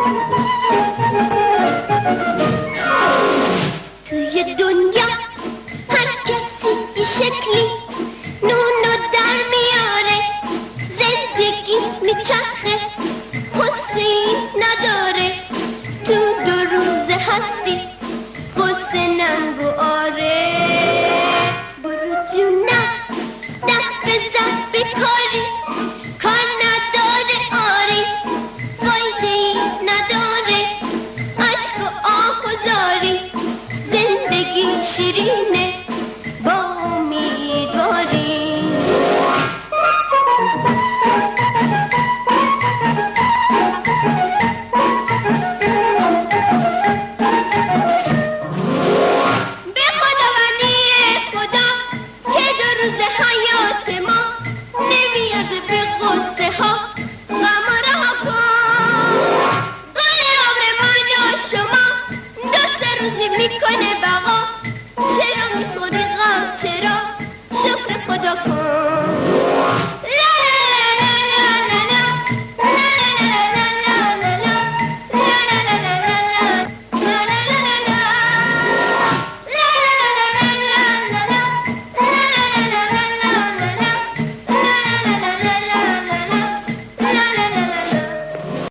توی دنیا هر کسی یه شکلی نونو در میاره، زندگی میچرخه قصه‌ای نداره. تو 2 روز هستی قصه نگو آره. برو جونم دست بزن به کاری، کار نداره آری، فایده‌ای نداره عشق و آه و زاری. زندگی شیرینه با امیدواری. به خداوندی خدا که 2 روز حیات ما نمیاد به قصه ها، غم رها کن. گل عمر من و شما 2-3 روزی میکنه بقا. چرا میخوری غم چرا؟